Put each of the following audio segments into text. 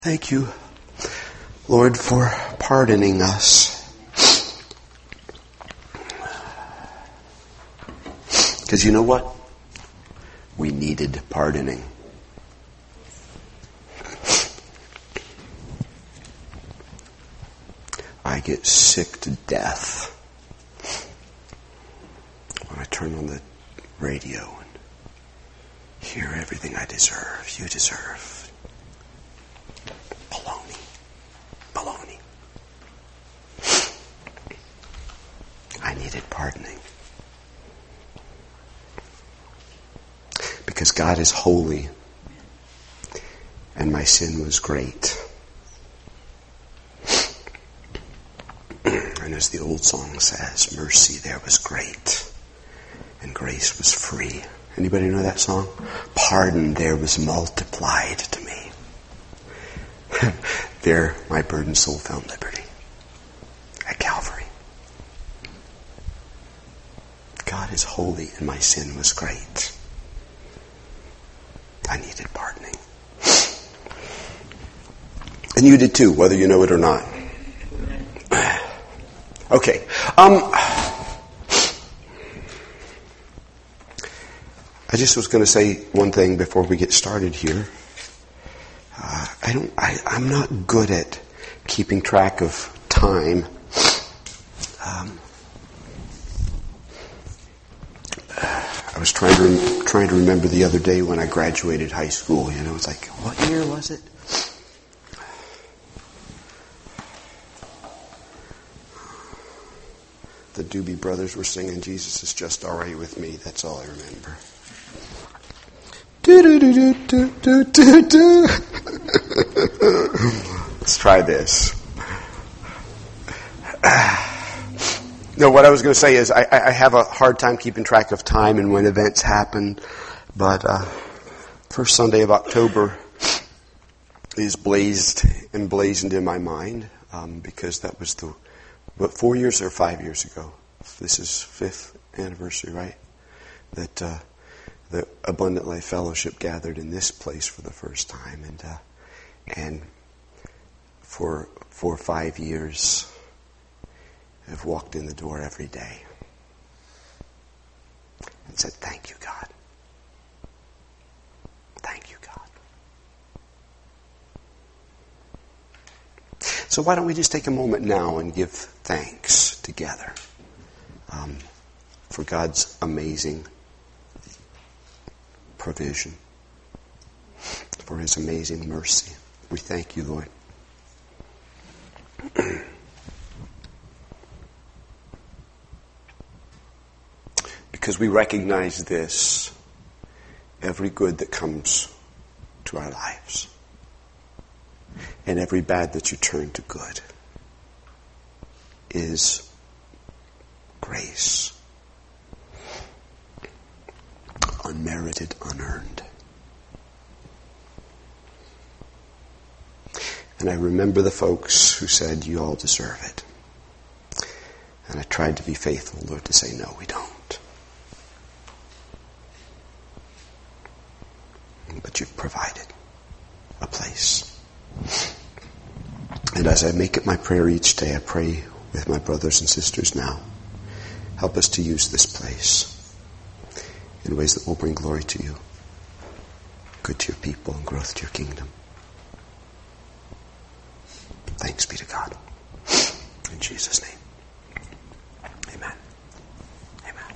Thank you, Lord, for pardoning us. Because you know what? We needed pardoning. I get sick to death when I turn on the radio and hear everything I deserve, you deserve. Baloney. I needed pardoning. Because God is holy and my sin was great. And as the old song says, mercy there was great and grace was free. Anybody know that song? Pardon there was multiplied to me. There my burdened soul found liberty. At Calvary. God is holy and my sin was great. I needed pardoning. And you did too, whether you know it or not. Okay. I just was going to say one thing before we get started here. I'm not good at keeping track of time. I was trying to remember the other day when I graduated high school. You know, it's like, what year was it? The Doobie Brothers were singing "Jesus is Just Alright with Me." That's all I remember. Let's try this. No, what I was going to say is I have a hard time keeping track of time and when events happen. But first Sunday of October is emblazoned in my mind because that was 4 years or 5 years ago. This is 5th anniversary, right? That the Abundant Life Fellowship gathered in this place for the first time, and for 5 years, I've walked in the door every day and said, "Thank you, God. Thank you, God." So why don't we just take a moment now and give thanks together for God's amazing provision, for His amazing mercy. We thank you, Lord. Because we recognize this, every good that comes to our lives, and every bad that you turn to good, is grace. Unmerited, unearned. And I remember the folks who said, "You all deserve it." And I tried to be faithful, Lord, to say, "No, we don't." But you've provided a place. And as I make it my prayer each day, I pray with my brothers and sisters now, help us to use this place in ways that will bring glory to you, good to your people, and growth to your kingdom. Thanks be to God. In Jesus' name. Amen. Amen.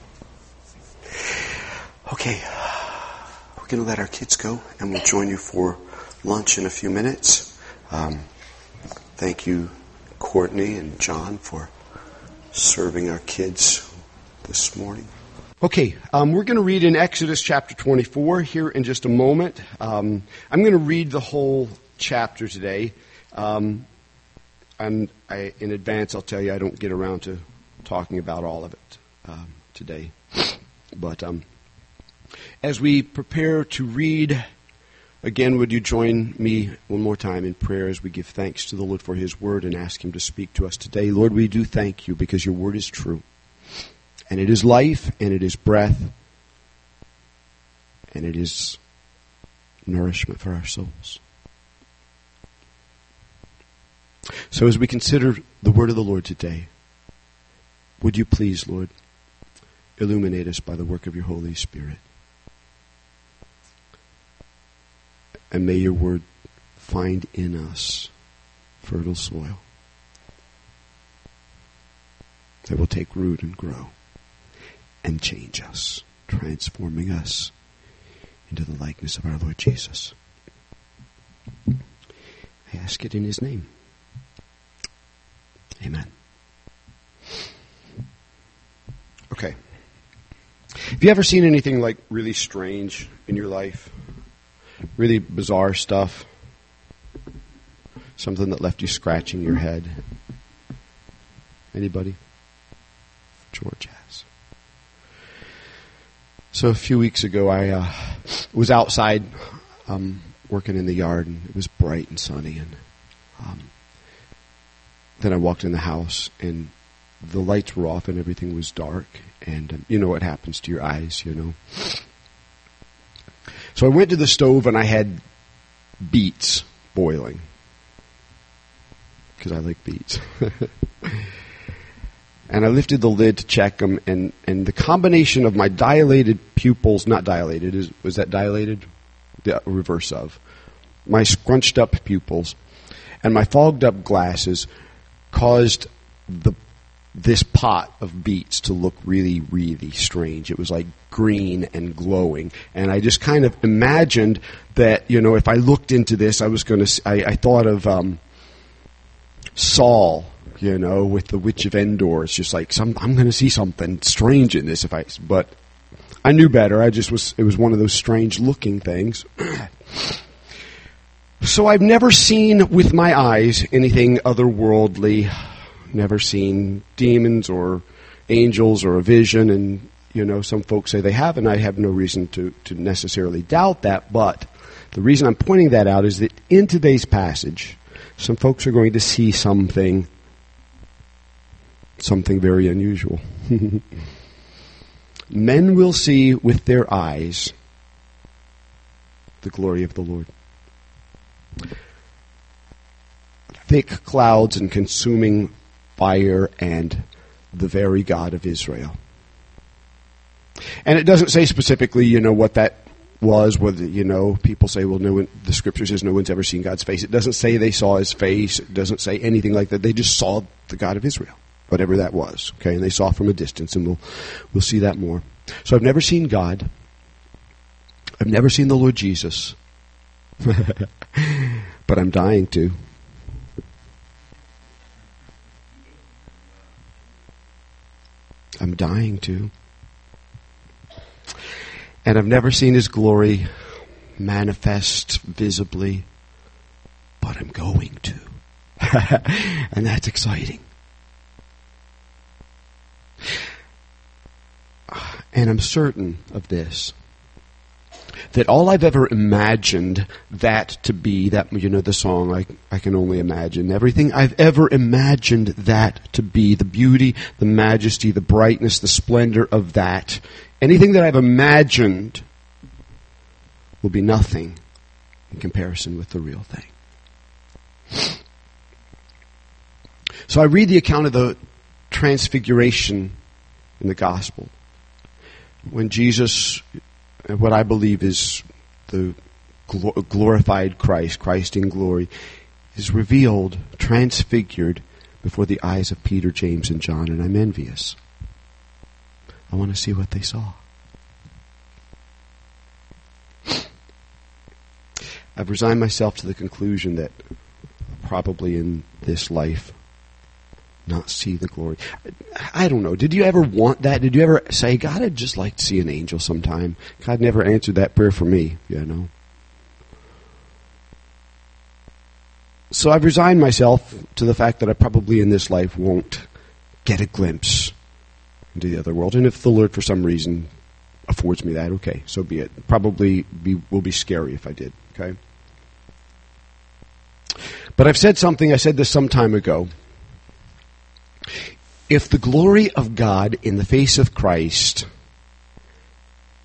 Okay. We're going to let our kids go, and we'll join you for lunch in a few minutes. Thank you, Courtney and John, for serving our kids this morning. Okay, we're going to read in Exodus chapter 24 here in just a moment. I'm going to read the whole chapter today. And in advance, I'll tell you I don't get around to talking about all of it today. But as we prepare to read, again, would you join me one more time in prayer as we give thanks to the Lord for His Word and ask Him to speak to us today. Lord, we do thank you because your Word is true. And it is life, and it is breath, and it is nourishment for our souls. So as we consider the word of the Lord today, would you please, Lord, illuminate us by the work of your Holy Spirit. And may your word find in us fertile soil that will take root and grow and change us, transforming us into the likeness of our Lord Jesus. I ask it in his name. Amen. Okay. Have you ever seen anything like really strange in your life? Really bizarre stuff? Something that left you scratching your head? Anybody? George has. So a few weeks ago, I was outside working in the yard, and it was bright and sunny. And then I walked in the house, and the lights were off, and everything was dark. And you know what happens to your eyes, you know. So I went to the stove, and I had beets boiling, because I like beets. And I lifted the lid to check them, and the combination of my dilated pupils, not dilated, was that dilated? The reverse of. My scrunched up pupils and my fogged up glasses caused this pot of beets to look really, really strange. It was like green and glowing. And I just kind of imagined that, you know, if I looked into this, I thought of Saul, you know, with the Witch of Endor. It's just like, I'm going to see something strange in this. But I knew better. It was one of those strange looking things. So I've never seen with my eyes anything otherworldly. Never seen demons or angels or a vision. And, you know, some folks say they have, and I have no reason to necessarily doubt that. But the reason I'm pointing that out is that in today's passage, some folks are going to see something very unusual. Men will see with their eyes the glory of the Lord. Thick clouds and consuming fire and the very God of Israel. And it doesn't say specifically, you know, what that was, whether, you know, people say, well, the scripture says no one's ever seen God's face. It doesn't say they saw his face. It doesn't say anything like that. They just saw the God of Israel, whatever that was. Okay, and they saw from a distance, and we'll see that more. So I've never seen God. I've never seen the Lord Jesus. But I'm dying to. I'm dying to. And I've never seen his glory manifest visibly, but I'm going to. And that's exciting. And I'm certain of this, that all I've ever imagined that to be, that, you know, the song, I can only imagine, everything I've ever imagined that to be, the beauty, the majesty, the brightness, the splendor of that, anything that I've imagined will be nothing in comparison with the real thing. So I read the account of the transfiguration in the gospel, when Jesus, what I believe is the glorified Christ in glory, is revealed, transfigured before the eyes of Peter, James, and John, and I'm envious. I want to see what they saw. I've resigned myself to the conclusion that probably in this life, not see the glory. I don't know. Did you ever want that? Did you ever say, God, I'd just like to see an angel sometime? God never answered that prayer for me, you know. So I've resigned myself to the fact that I probably in this life won't get a glimpse into the other world. And if the Lord for some reason affords me that, okay, so be it. Probably will be scary if I did, okay? But I've said something, I said this some time ago. If the glory of God in the face of Christ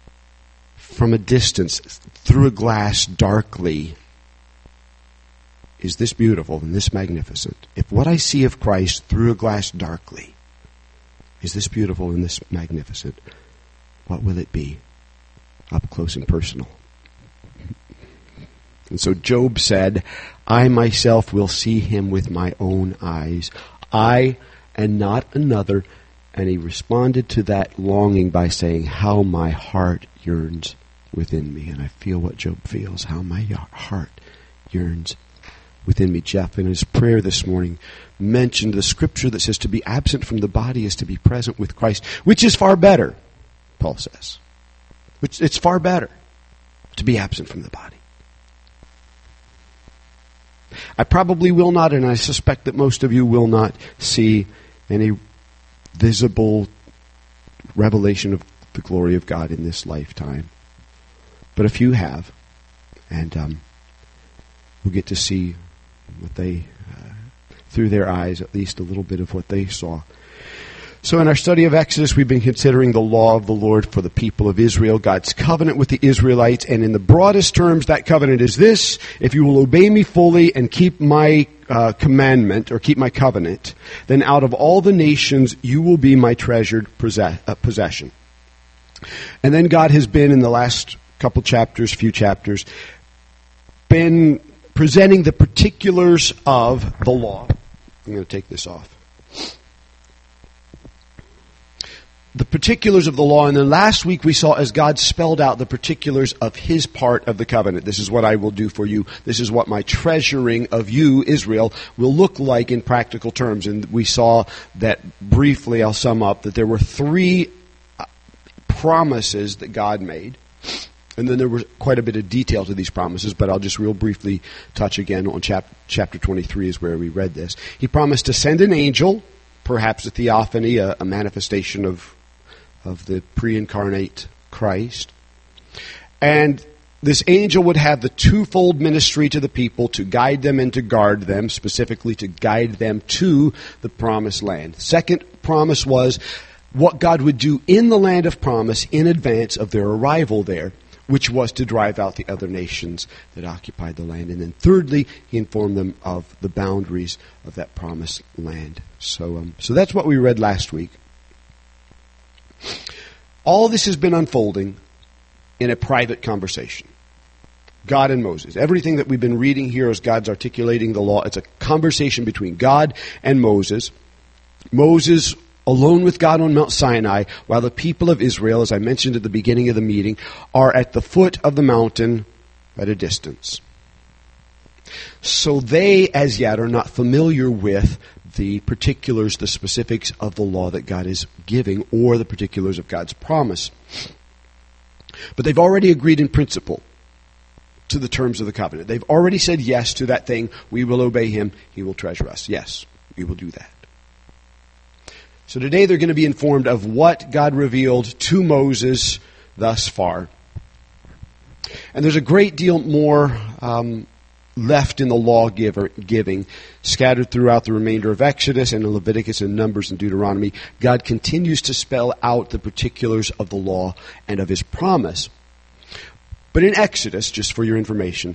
from a distance, through a glass darkly, is this beautiful and this magnificent, if what I see of Christ through a glass darkly is this beautiful and this magnificent, what will it be up close and personal? And so Job said, I myself will see him with my own eyes, I and not another. And he responded to that longing by saying, how my heart yearns within me. And I feel what Job feels, how my heart yearns within me. Jeff, in his prayer this morning, mentioned the scripture that says to be absent from the body is to be present with Christ, which is far better, Paul says. It's far better to be absent from the body. I probably will not, and I suspect that most of you will not see any visible revelation of the glory of God in this lifetime. But a few have, and we'll get to see what they, through their eyes, at least a little bit of what they saw. So in our study of Exodus, we've been considering the law of the Lord for the people of Israel, God's covenant with the Israelites. And in the broadest terms, that covenant is this: if you will obey me fully and keep my commandment, or keep my covenant, then out of all the nations you will be my treasured possession. And then God has been, in the last few chapters, been presenting the particulars of the law. I'm going to take this off. The particulars of the law, and then last week we saw as God spelled out the particulars of His part of the covenant. This is what I will do for you. This is what my treasuring of you, Israel, will look like in practical terms. And we saw that briefly, I'll sum up, that there were 3 promises that God made. And then there was quite a bit of detail to these promises, but I'll just real briefly touch again on chapter 23 is where we read this. He promised to send an angel, perhaps a theophany, a manifestation of the pre-incarnate Christ. And this angel would have the twofold ministry to the people, to guide them and to guard them, specifically to guide them to the promised land. Second promise was what God would do in the land of promise in advance of their arrival there, which was to drive out the other nations that occupied the land. And then thirdly, He informed them of the boundaries of that promised land. So that's what we read last week. All this has been unfolding in a private conversation. God and Moses. Everything that we've been reading here as God's articulating the law, it's a conversation between God and Moses. Moses alone with God on Mount Sinai, while the people of Israel, as I mentioned at the beginning of the meeting, are at the foot of the mountain at a distance. So they, as yet, are not familiar with the particulars, the specifics of the law that God is giving, or the particulars of God's promise. But they've already agreed in principle to the terms of the covenant. They've already said yes to that thing. We will obey Him. He will treasure us. Yes, we will do that. So today they're going to be informed of what God revealed to Moses thus far. And there's a great deal more left in the law giving, scattered throughout the remainder of Exodus and in Leviticus and Numbers and Deuteronomy. God continues to spell out the particulars of the law and of His promise. But in Exodus, just for your information,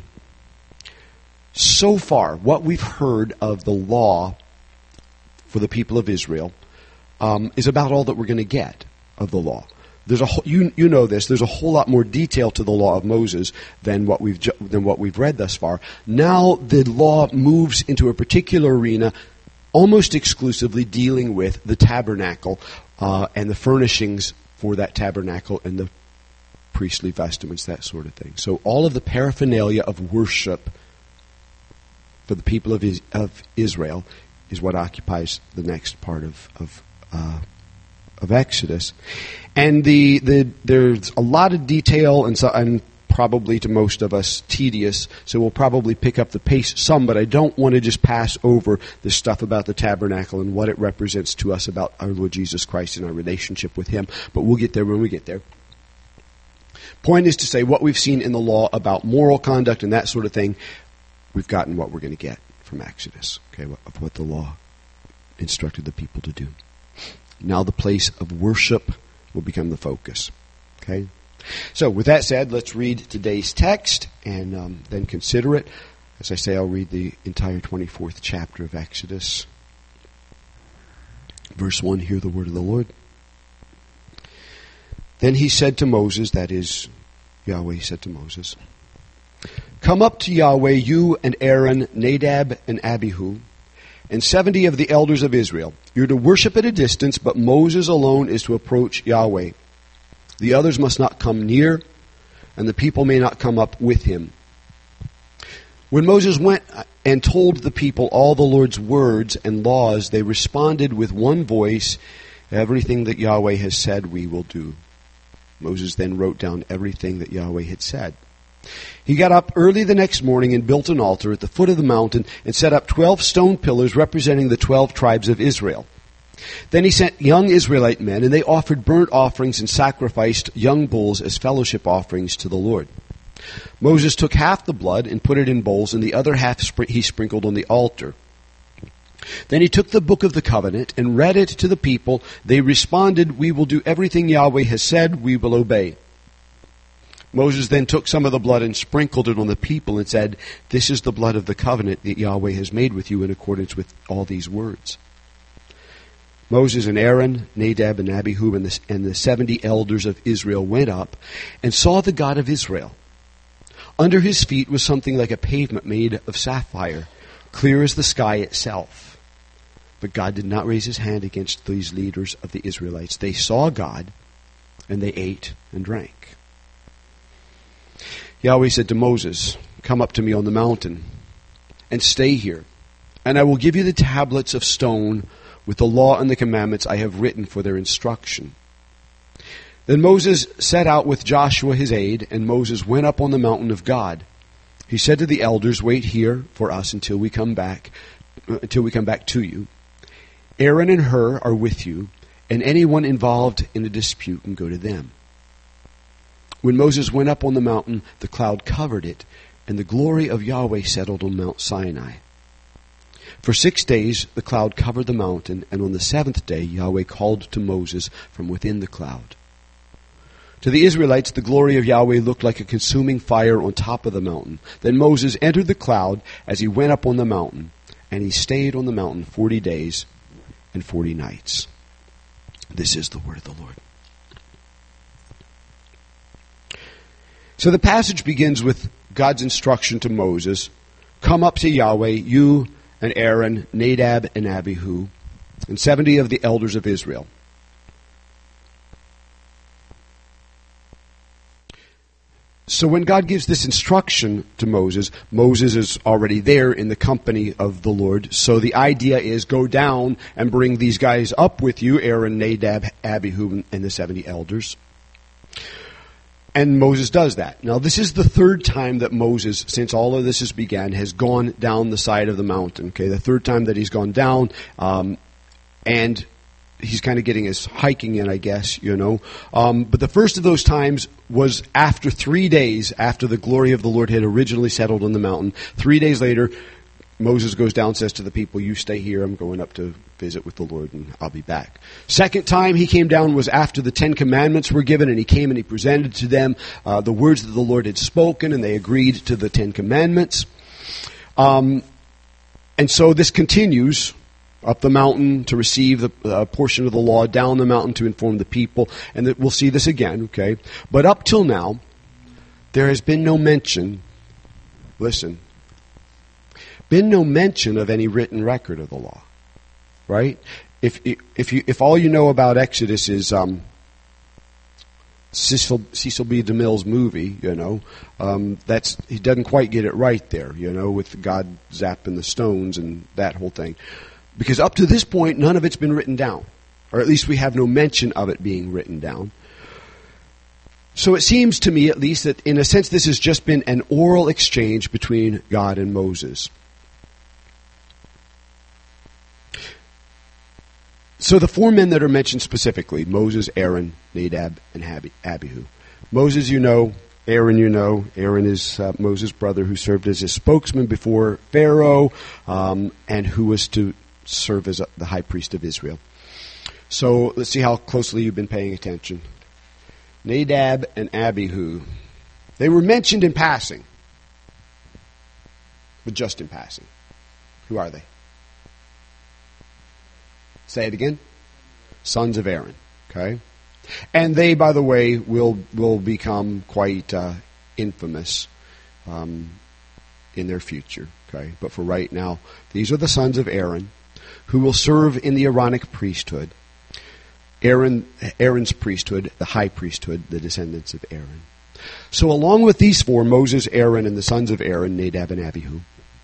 so far what we've heard of the law for the people of Israel is about all that we're going to get of the law. There's you know this. There's a whole lot more detail to the law of Moses than what we've read thus far. Now the law moves into a particular arena, almost exclusively dealing with the tabernacle and the furnishings for that tabernacle and the priestly vestments, that sort of thing. So all of the paraphernalia of worship for the people of Israel is what occupies the next part of Exodus. And there's a lot of detail and probably to most of us tedious, so we'll probably pick up the pace some, but I don't want to just pass over the stuff about the tabernacle and what it represents to us about our Lord Jesus Christ and our relationship with Him, but we'll get there when we get there. Point is to say what we've seen in the law about moral conduct and that sort of thing, we've gotten what we're going to get from Exodus, okay, of what the law instructed the people to do. Now the place of worship will become the focus. Okay? So with that said, let's read today's text and then consider it. As I say, I'll read the entire 24th chapter of Exodus. Verse 1, hear the word of the Lord. Then he said to Moses, that is, Yahweh said to Moses, come up to Yahweh, you and Aaron, Nadab and Abihu, and 70 of the elders of Israel. You're to worship at a distance, but Moses alone is to approach Yahweh. The others must not come near, and the people may not come up with him. When Moses went and told the people all the Lord's words and laws, they responded with one voice, everything that Yahweh has said we will do. Moses then wrote down everything that Yahweh had said. He got up early the next morning and built an altar at the foot of the mountain and set up 12 stone pillars representing the 12 tribes of Israel. Then he sent young Israelite men, and they offered burnt offerings and sacrificed young bulls as fellowship offerings to the Lord. Moses took half the blood and put it in bowls, and the other half he sprinkled on the altar. Then he took the book of the covenant and read it to the people. They responded, we will do everything Yahweh has said, we will obey. Moses then took some of the blood and sprinkled it on the people and said, this is the blood of the covenant that Yahweh has made with you in accordance with all these words. Moses and Aaron, Nadab and Abihu, and the 70 elders of Israel went up and saw the God of Israel. Under his feet was something like a pavement made of sapphire, clear as the sky itself. But God did not raise his hand against these leaders of the Israelites. They saw God, and they ate and drank. Yahweh said to Moses, come up to me on the mountain and stay here, and I will give you the tablets of stone with the law and the commandments I have written for their instruction. Then Moses set out with Joshua his aide, and Moses went up on the mountain of God. He said to the elders, wait here for us until we come back to you. Aaron and Hur are with you, and anyone involved in a dispute can go to them. When Moses went up on the mountain, the cloud covered it, and the glory of Yahweh settled on Mount Sinai. For 6 days the cloud covered the mountain, and on the 7th day Yahweh called to Moses from within the cloud. To the Israelites the glory of Yahweh looked like a consuming fire on top of the mountain. Then Moses entered the cloud as he went up on the mountain, and he stayed on the mountain 40 days and 40 nights. This is the word of the Lord. So the passage begins with God's instruction to Moses, come up to Yahweh, you and Aaron, Nadab and Abihu, and 70 of the elders of Israel. So when God gives this instruction to Moses, Moses is already there in the company of the Lord. So the idea is go down and bring these guys up with you, Aaron, Nadab, Abihu, and the 70 elders. And Moses does that. Now this is the third time that Moses, since all of this has began, has gone down the side of the mountain. Okay, the third time that he's gone down, and he's kind of getting his hiking in, I guess, you know. But the first of those times was after 3 days after the glory of the Lord had originally settled on the mountain. 3 days later, Moses goes down, says to the people, you stay here, I'm going up to visit with the Lord and I'll be back. Second time he came down was after the 10 Commandments were given, and he came and he presented to them the words that the Lord had spoken, and they agreed to the 10 Commandments. And so this continues up the mountain to receive the portion of the law, down the mountain to inform the people, and that we'll see this again, okay? But up till now, there has been no mention, listen, been no mention of any written record of the law, right? If all you know about Exodus is Cecil B. DeMille's movie, you know, he doesn't quite get it right there, you know, with God zapping the stones and that whole thing. Because up to this point, none of it's been written down. Or at least we have no mention of it being written down. So it seems to me, at least, that in a sense this has just been an oral exchange between God and Moses. So the 4 men that are mentioned specifically, Moses, Aaron, Nadab, and Abihu. Moses, you know. Aaron, you know. Aaron is Moses' brother who served as his spokesman before Pharaoh, and who was to serve as the high priest of Israel. So let's see how closely you've been paying attention. Nadab and Abihu. They were mentioned in passing. but just in passing. Who are they? Say it again. Sons of Aaron. Okay? And they, by the way, will become quite infamous in their future. Okay? But for right now, these are the sons of Aaron who will serve in the Aaronic priesthood. Aaron's priesthood, the high priesthood, the descendants of Aaron. So along with these four, Moses, Aaron, and the sons of Aaron, Nadab and Abihu,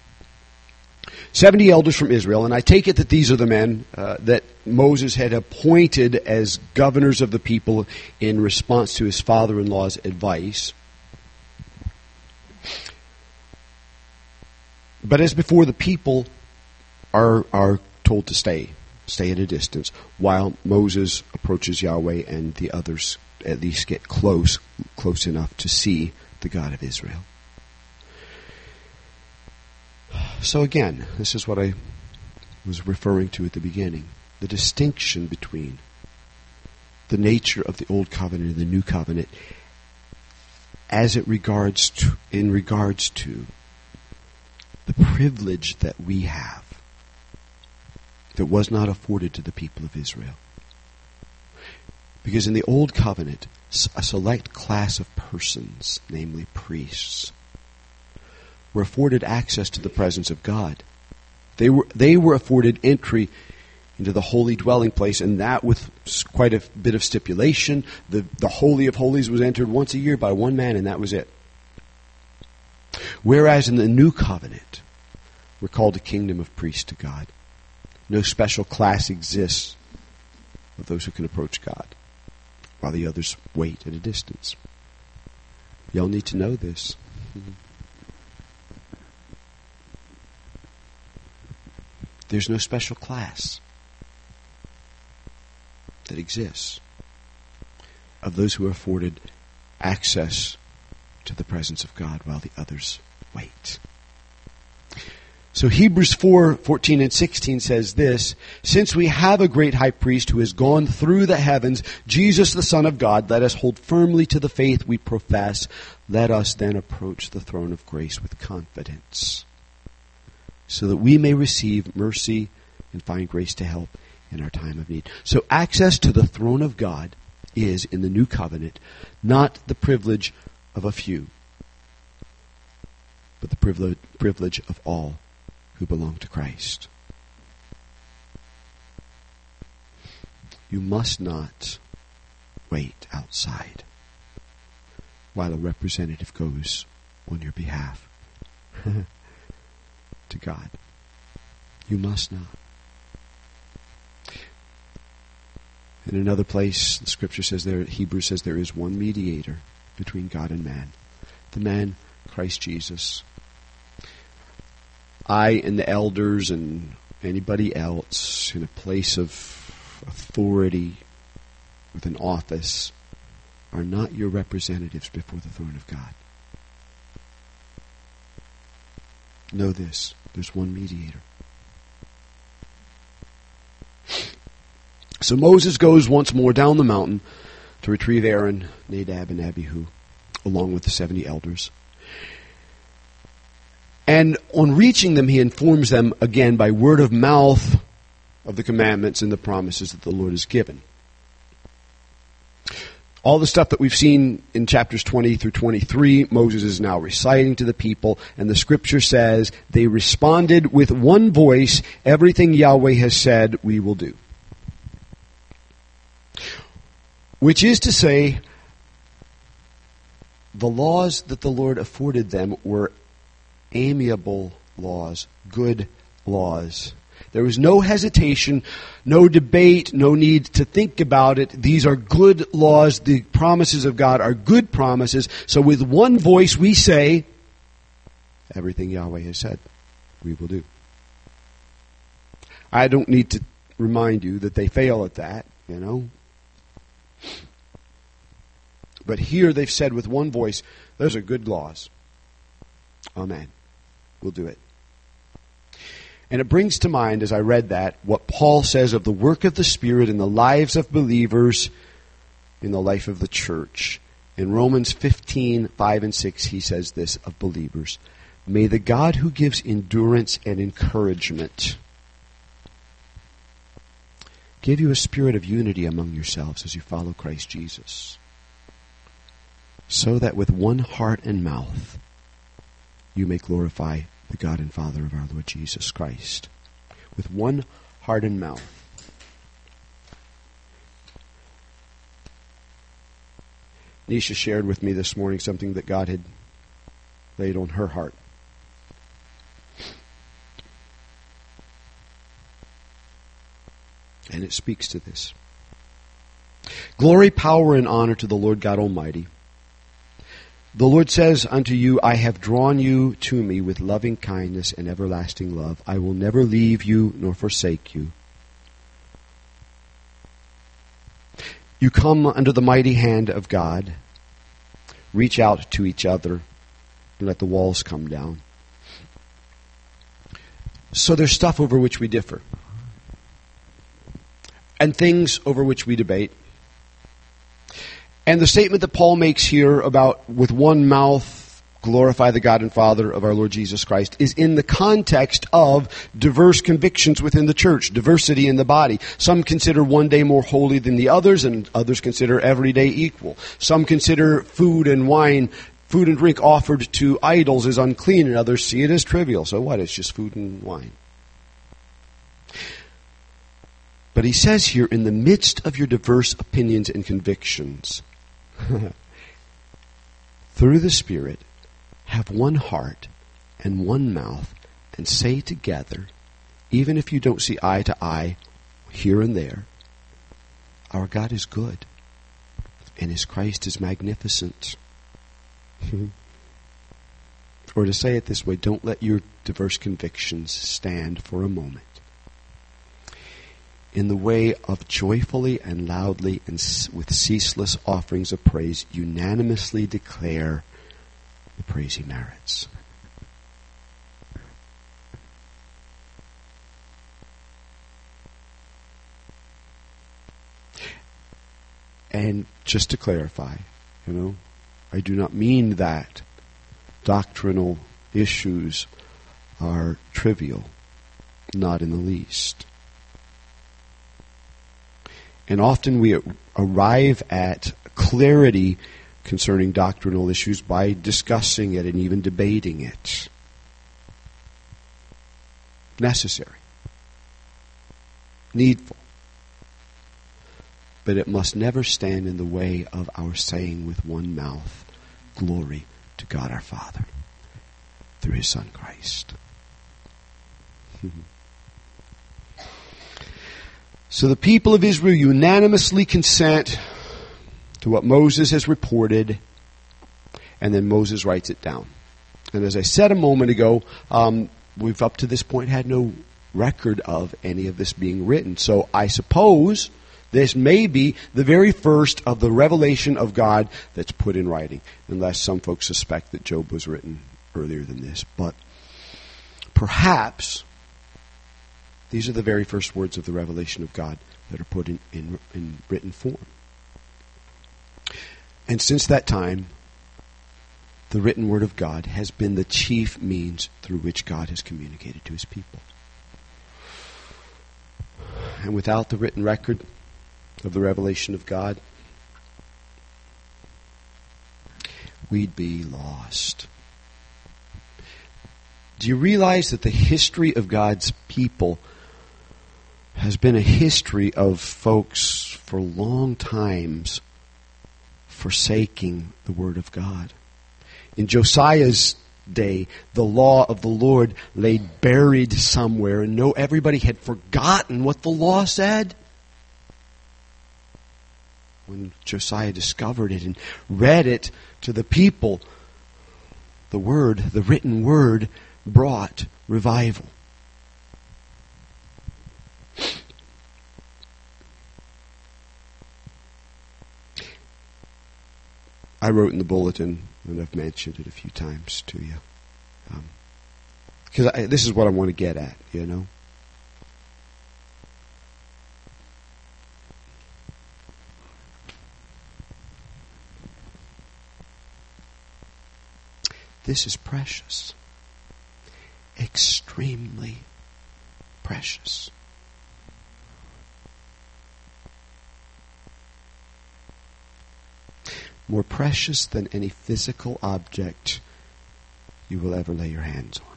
70 elders from Israel, and I take it that these are the men that Moses had appointed as governors of the people in response to his father-in-law's advice. But as before, the people are told to stay at a distance, while Moses approaches Yahweh and the others at least get close enough to see the God of Israel. So again, this is what I was referring to at the beginning. The distinction between the nature of the Old Covenant and the New Covenant as it in regards to the privilege that we have that was not afforded to the people of Israel. Because in the Old Covenant, a select class of persons, namely priests, were afforded access to the presence of God. They were afforded entry into the holy dwelling place, and that with quite a bit of stipulation. The Holy of Holies was entered once a year by one man, and that was it. Whereas in the New Covenant, we're called a kingdom of priests to God. No special class exists of those who can approach God, while the others wait at a distance. Y'all need to know this. There's no special class that exists of those who are afforded access to the presence of God while the others wait. So Hebrews 4:14 and 16 says this: since we have a great high priest who has gone through the heavens, Jesus the Son of God, let us hold firmly to the faith we profess. Let us then approach the throne of grace with confidence, so that we may receive mercy and find grace to help in our time of need. So access to the throne of God is, in the New Covenant, not the privilege of a few, but the privilege of all who belong to Christ. You must not wait outside while a representative goes on your behalf to God. You must not. In another place, the scripture says there, Hebrews says there is one mediator between God and man. The man, Christ Jesus. I and the elders and anybody else in a place of authority with an office are not your representatives before the throne of God. Know this, there's one mediator. So Moses goes once more down the mountain to retrieve Aaron, Nadab, and Abihu, along with the 70 elders. And on reaching them, he informs them again by word of mouth of the commandments and the promises that the Lord has given. All the stuff that we've seen in chapters 20 through 23, Moses is now reciting to the people, and the scripture says, they responded with one voice, everything Yahweh has said, we will do. Which is to say, the laws that the Lord afforded them were amiable laws, good laws. There was no hesitation, no debate, no need to think about it. These are good laws. The promises of God are good promises. So with one voice we say, everything Yahweh has said, we will do. I don't need to remind you that they fail at that, you know. But here they've said with one voice, those are good laws. Amen. We'll do it. And it brings to mind, as I read that, what Paul says of the work of the Spirit in the lives of believers in the life of the church. In Romans 15:5 and 6, he says this of believers: May the God who gives endurance and encouragement give you a spirit of unity among yourselves as you follow Christ Jesus, so that with one heart and mouth you may glorify the God and Father of our Lord Jesus Christ. With one heart and mouth. Nisha shared with me this morning something that God had laid on her heart. And it speaks to this. Glory, power, and honor to the Lord God Almighty. The Lord says unto you, I have drawn you to me with loving kindness and everlasting love. I will never leave you nor forsake you. You come under the mighty hand of God. Reach out to each other and let the walls come down. So there's stuff over which we differ. And things over which we debate. And the statement that Paul makes here about with one mouth glorify the God and Father of our Lord Jesus Christ is in the context of diverse convictions within the church, diversity in the body. Some consider one day more holy than the others, and others consider every day equal. Some consider food and drink offered to idols as unclean, and others see it as trivial. So what? It's just food and wine. But he says here, in the midst of your diverse opinions and convictions, through the Spirit, have one heart and one mouth, and say together, even if you don't see eye to eye here and there, our God is good, and His Christ is magnificent. Or to say it this way, don't let your diverse convictions stand for a moment. In the way of joyfully and loudly and with ceaseless offerings of praise, unanimously declare the praise He merits. And just to clarify, I do not mean that doctrinal issues are trivial, not in the least. And often we arrive at clarity concerning doctrinal issues by discussing it and even debating it. Necessary. Needful. But it must never stand in the way of our saying with one mouth, glory to God our Father, through His Son Christ. So the people of Israel unanimously consent to what Moses has reported, and then Moses writes it down. And as I said a moment ago, we've up to this point had no record of any of this being written. So I suppose this may be the very first of the revelation of God that's put in writing, unless some folks suspect that Job was written earlier than this. But perhaps these are the very first words of the revelation of God that are put in written form. And since that time, the written word of God has been the chief means through which God has communicated to His people. And without the written record of the revelation of God, we'd be lost. Do you realize that the history of God's people has been a history of folks for long times forsaking the Word of God? In Josiah's day, the law of the Lord lay buried somewhere, and everybody had forgotten what the law said. When Josiah discovered it and read it to the people, the written word, brought revival. I wrote in the bulletin, and I've mentioned it a few times to you, because this is what I want to get at, This is precious. extremely precious. More precious than any physical object you will ever lay your hands on.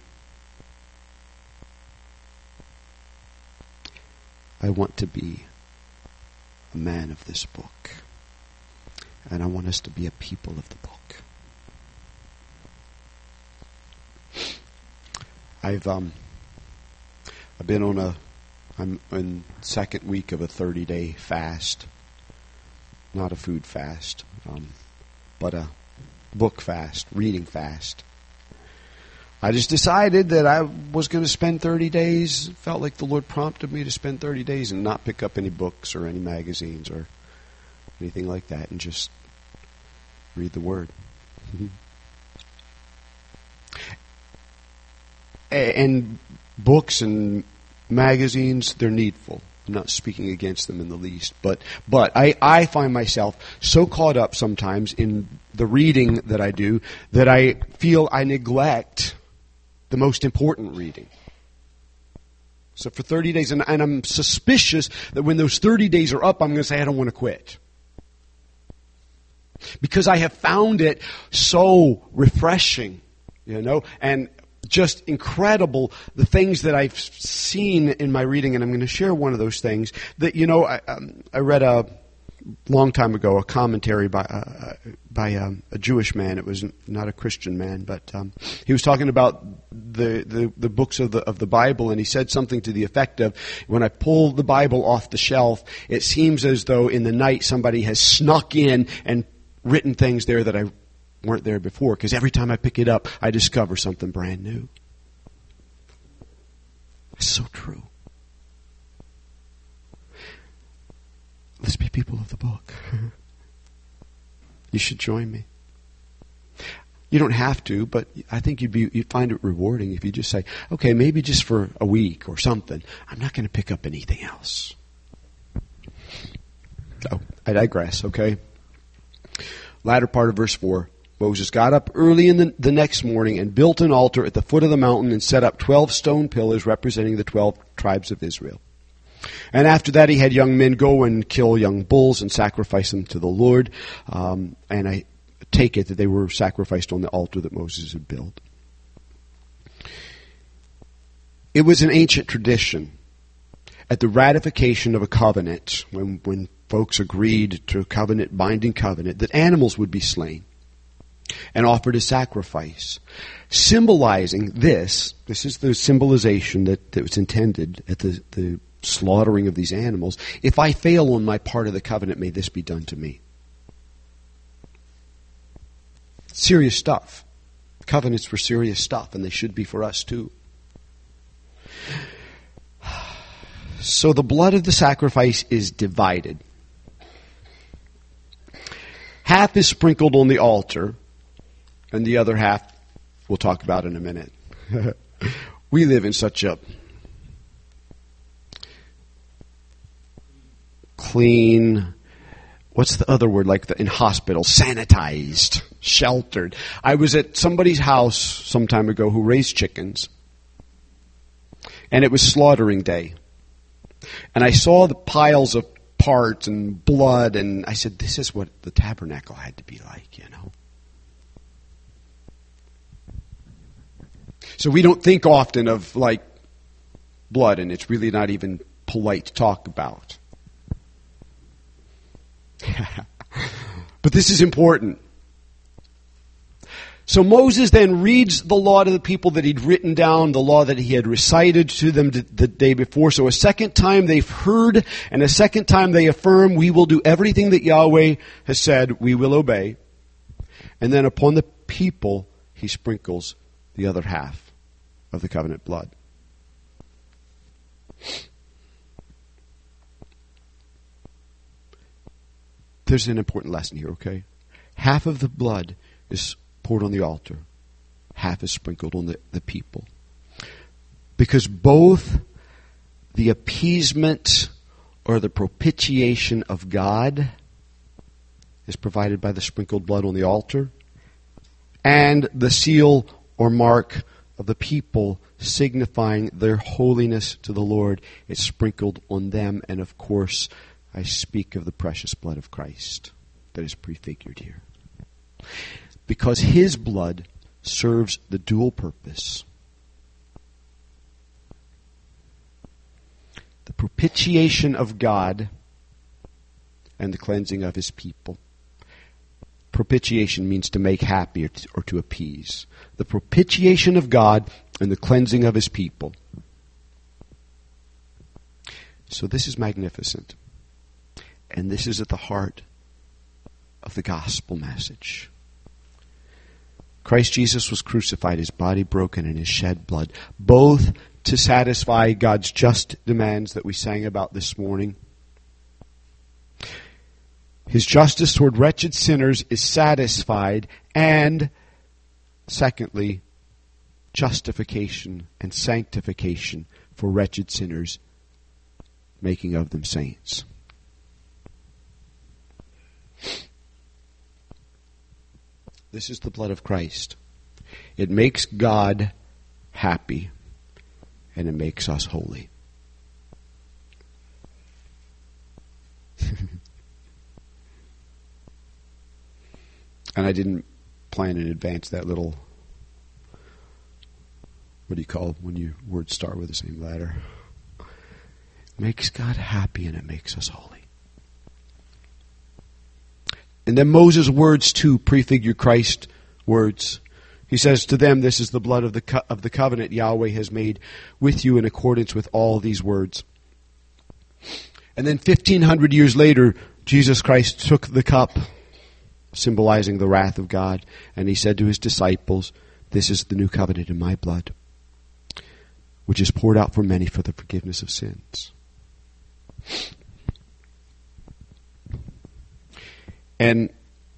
I want to be a man of this book. And I want us to be a people of the book. I've been on I'm in second week of a 30-day fast. Not a food fast, but a book fast, reading fast. I just decided that I was going to spend 30 days, felt like the Lord prompted me to spend 30 days and not pick up any books or any magazines or anything like that, and just read the Word. And books and magazines, they're needful. I'm not speaking against them in the least. But I find myself so caught up sometimes in the reading that I do that I feel I neglect the most important reading. So for 30 days, and I'm suspicious that when those 30 days are up, I'm going to say, I don't want to quit. Because I have found it so refreshing, and just incredible, the things that I've seen in my reading, and I'm going to share one of those things that, I read a long time ago a commentary by a Jewish man. It was not a Christian man, but he was talking about the books of the Bible, and he said something to the effect of, when I pull the Bible off the shelf, it seems as though in the night somebody has snuck in and written things there that I weren't there before, because every time I pick it up, I discover something brand new. It's so true. Let's be people of the book. You should join me. You don't have to, but I think you'd find it rewarding if you just say, okay, maybe just for a week or something, I'm not going to pick up anything else. So, I digress, okay? Latter part of verse 4. Moses got up early in the next morning and built an altar at the foot of the mountain and set up 12 stone pillars representing the 12 tribes of Israel. And after that he had young men go and kill young bulls and sacrifice them to the Lord. And I take it that they were sacrificed on the altar that Moses had built. It was an ancient tradition at the ratification of a covenant, when folks agreed to a covenant, binding covenant, that animals would be slain and offered as sacrifice, symbolizing this is the symbolization that was intended at the slaughtering of these animals. If I fail on my part of the covenant, may this be done to me. Serious stuff. Covenants were serious stuff, and they should be for us too. So the blood of the sacrifice is divided. Half is sprinkled on the altar, and the other half we'll talk about in a minute. We live in such a clean, what's the other word, like in hospital, sanitized, sheltered. I was at somebody's house some time ago who raised chickens, and it was slaughtering day. And I saw the piles of parts and blood, and I said, this is what the tabernacle had to be like, So we don't think often of like blood, and it's really not even polite to talk about. But this is important. So Moses then reads the law to the people that he'd written down, the law that he had recited to them the day before. So a second time they've heard, and a second time they affirm, we will do everything that Yahweh has said, we will obey. And then upon the people, he sprinkles the other half of the covenant blood. There's an important lesson here, okay? Half of the blood is poured on the altar. Half is sprinkled on the people. Because both the appeasement or the propitiation of God is provided by the sprinkled blood on the altar, and the seal or mark of the people, signifying their holiness to the Lord. It's sprinkled on them, and of course, I speak of the precious blood of Christ that is prefigured here. Because his blood serves the dual purpose. The propitiation of God and the cleansing of his people. Propitiation means to make happy or to appease. The propitiation of God and the cleansing of his people. So this is magnificent. And this is at the heart of the gospel message. Christ Jesus was crucified, his body broken, and his shed blood, both to satisfy God's just demands that we sang about this morning. His justice toward wretched sinners is satisfied, and secondly, justification and sanctification for wretched sinners, making of them saints. This is the blood of Christ. It makes God happy, and it makes us holy. And I didn't plan in advance that little, what do you call it when you words start with the same letter? It makes God happy and it makes us holy. And then Moses' words too prefigure Christ's words. He says to them, this is the blood of the covenant Yahweh has made with you in accordance with all these words. And then 1,500 years later, Jesus Christ took the cup, symbolizing the wrath of God, and he said to his disciples, this is the new covenant in my blood, which is poured out for many for the forgiveness of sins. And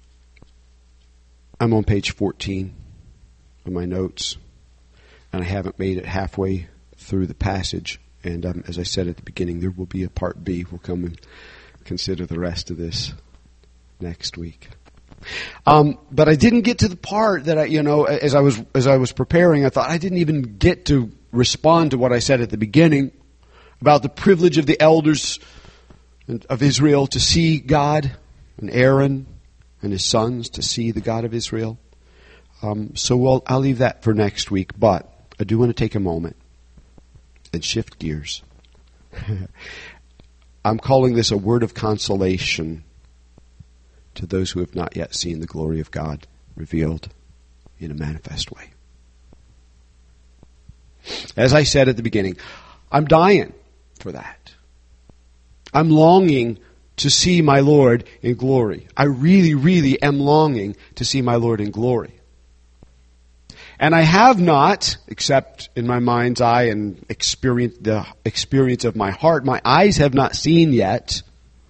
I'm on page 14 of my notes, and I haven't made it halfway through the passage. And as I said at the beginning, there will be a part B. We'll come and consider the rest of this next week. But I didn't get to the part that as I was preparing, I thought I didn't even get to respond to what I said at the beginning about the privilege of the elders of Israel to see God, and Aaron and his sons to see the God of Israel. So I'll leave that for next week, but I do want to take a moment and shift gears. I'm calling this a word of consolation to those who have not yet seen the glory of God revealed in a manifest way. As I said at the beginning, I'm dying for that. I'm longing to see my Lord in glory. I really, really am longing to see my Lord in glory. And I have not, except in my mind's eye and the experience of my heart, my eyes have not seen yet.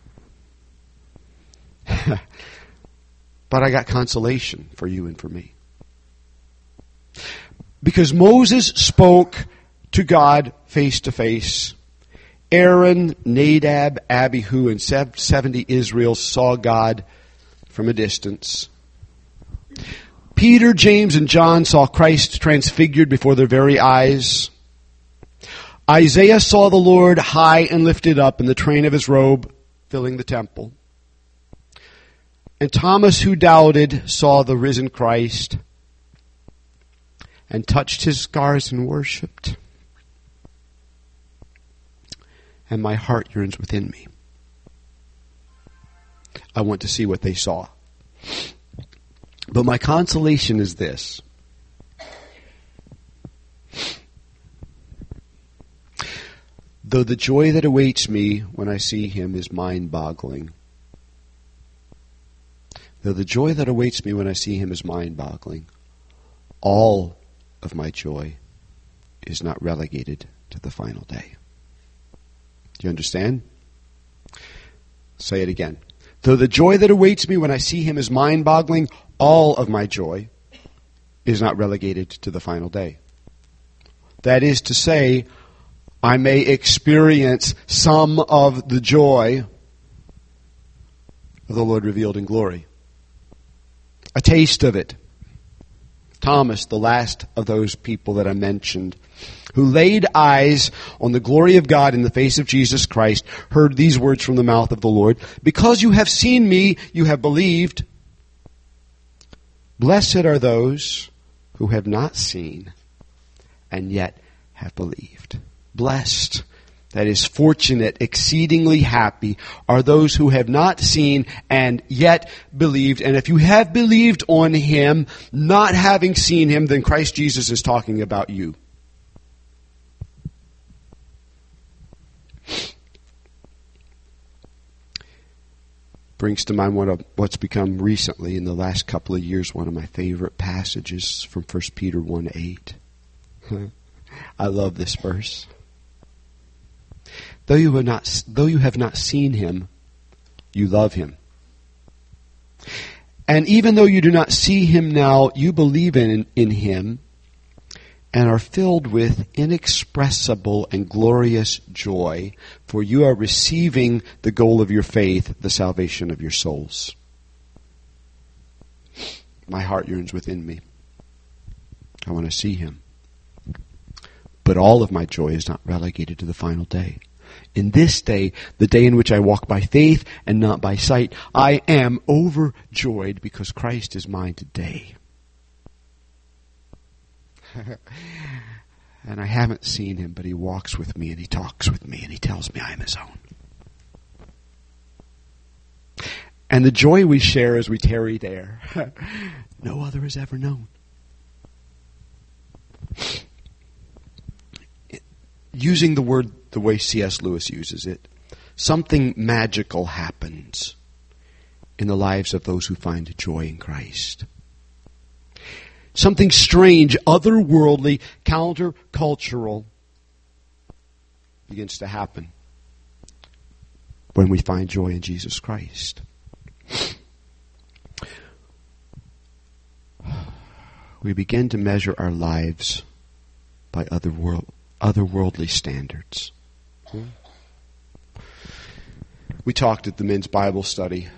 But I got consolation for you and for me. Because Moses spoke to God face to face. Aaron, Nadab, Abihu, and 70 Israel saw God from a distance. Peter, James, and John saw Christ transfigured before their very eyes. Isaiah saw the Lord high and lifted up in the train of his robe, filling the temple. And Thomas, who doubted, saw the risen Christ and touched his scars and worshipped. And my heart yearns within me. I want to see what they saw. But my consolation is this. Though the joy that awaits me when I see him is mind-boggling. Though the joy that awaits me when I see him is mind-boggling, all of my joy is not relegated to the final day. Do you understand? Say it again. Though the joy that awaits me when I see him is mind-boggling, all of my joy is not relegated to the final day. That is to say, I may experience some of the joy of the Lord revealed in glory. A taste of it. Thomas, the last of those people that I mentioned, who laid eyes on the glory of God in the face of Jesus Christ, heard these words from the mouth of the Lord, "Because you have seen me, you have believed. Blessed are those who have not seen and yet have believed." Blessed, that is fortunate, exceedingly happy, are those who have not seen and yet believed. And if you have believed on Him, not having seen Him, then Christ Jesus is talking about you. Brings to mind what's become recently, in the last couple of years, one of my favorite passages from 1 Peter 1:8. I love this verse. Though you have not seen Him, you love Him. And even though you do not see Him now, you believe in Him and are filled with inexpressible and glorious joy, for you are receiving the goal of your faith, the salvation of your souls. My heart yearns within me. I want to see Him. But all of my joy is not relegated to the final day. In this day, the day in which I walk by faith and not by sight, I am overjoyed because Christ is mine today. And I haven't seen Him, but He walks with me and He talks with me and He tells me I am His own. And the joy we share as we tarry there, no other has ever known. Using the word the way C.S. Lewis uses it, something magical happens in the lives of those who find joy in Christ. Something strange, otherworldly, countercultural begins to happen when we find joy in Jesus Christ. We begin to measure our lives by otherworldly standards. We talked at the men's Bible study.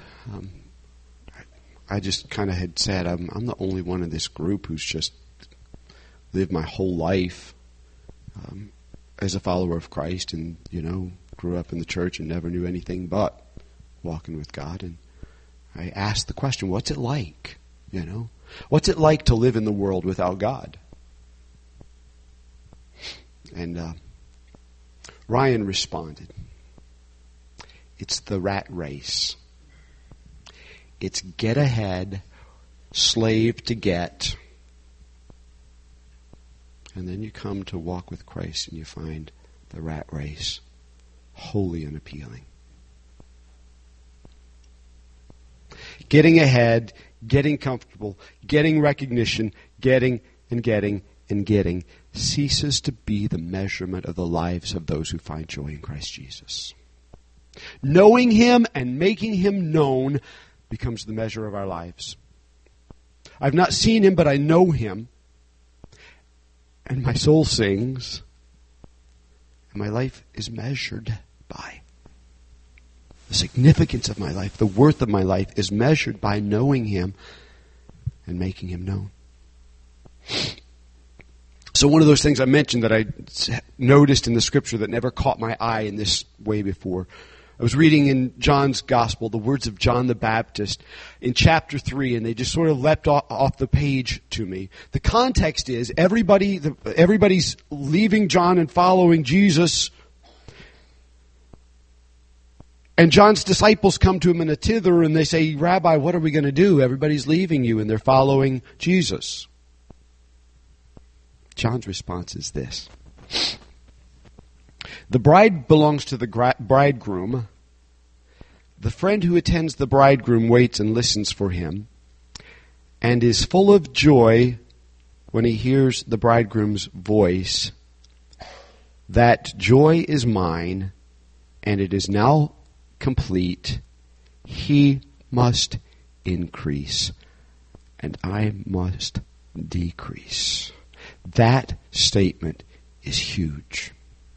I just kind of had said, I'm the only one in this group who's just lived my whole life as a follower of Christ and, grew up in the church and never knew anything but walking with God. And I asked the question, what's it like? What's it like to live in the world without God? And Ryan responded, it's the rat race. It's get ahead, slave to get. And then you come to walk with Christ and you find the rat race wholly unappealing. Getting ahead, getting comfortable, getting recognition, getting ceases to be the measurement of the lives of those who find joy in Christ Jesus. Knowing Him and making Him known becomes the measure of our lives. I've not seen Him, but I know Him. And my soul sings. And my life is measured by. The significance of my life, the worth of my life is measured by knowing Him and making Him known. So one of those things I mentioned that I noticed in the Scripture that never caught my eye in this way before. I was reading in John's Gospel the words of John the Baptist in chapter 3, and they just sort of leapt off the page to me. The context is everybody's leaving John and following Jesus, and John's disciples come to him in a tither and they say, Rabbi, what are we going to do? Everybody's leaving you and they're following Jesus. John's response is this. The bride belongs to the bridegroom. The friend who attends the bridegroom waits and listens for him and is full of joy when he hears the bridegroom's voice. That joy is mine, and it is now complete. He must increase, and I must decrease. That statement is huge.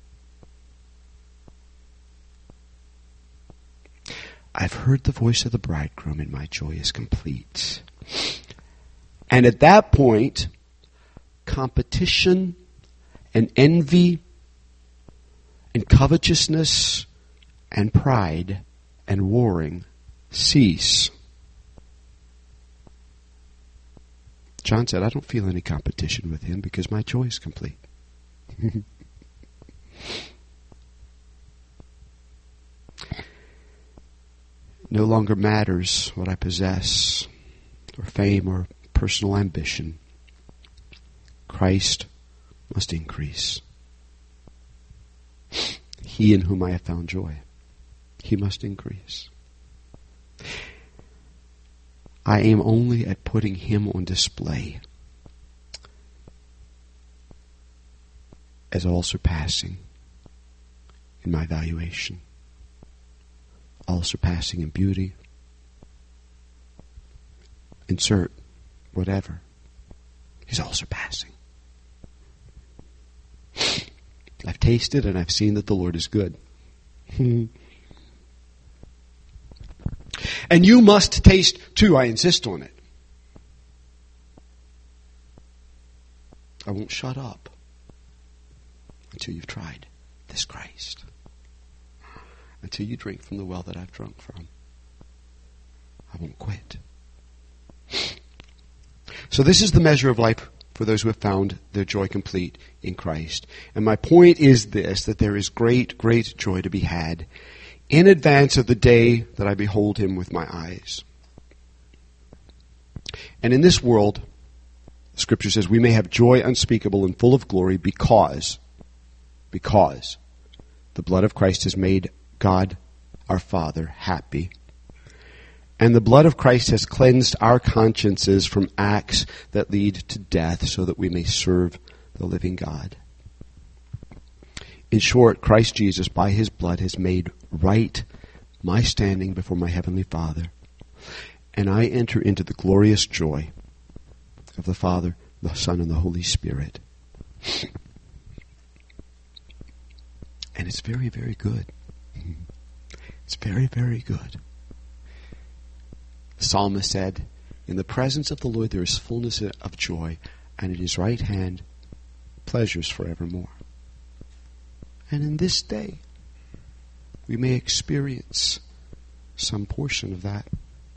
I've heard the voice of the bridegroom and my joy is complete. And at that point, competition and envy and covetousness and pride and warring cease. John said, I don't feel any competition with him because my joy is complete. No longer matters what I possess, or fame, or personal ambition. Christ must increase. He in whom I have found joy, he must increase. I aim only at putting him on display as all surpassing in my valuation, all surpassing in beauty. Insert whatever. He's all surpassing. I've tasted and I've seen that the Lord is good. And you must taste too. I insist on it. I won't shut up until you've tried this Christ. Until you drink from the well that I've drunk from. I won't quit. So this is the measure of life for those who have found their joy complete in Christ. And my point is this, that there is great, great joy to be had in advance of the day that I behold him with my eyes. And in this world, Scripture says, we may have joy unspeakable and full of glory because the blood of Christ has made God our Father happy. And the blood of Christ has cleansed our consciences from acts that lead to death so that we may serve the living God. In short, Christ Jesus, by his blood, has made right my standing before my heavenly Father. And I enter into the glorious joy of the Father, the Son, and the Holy Spirit. And it's very, very good. It's very, very good. The psalmist said, in the presence of the Lord there is fullness of joy, and at his right hand pleasures forevermore. And in this day we may experience some portion of that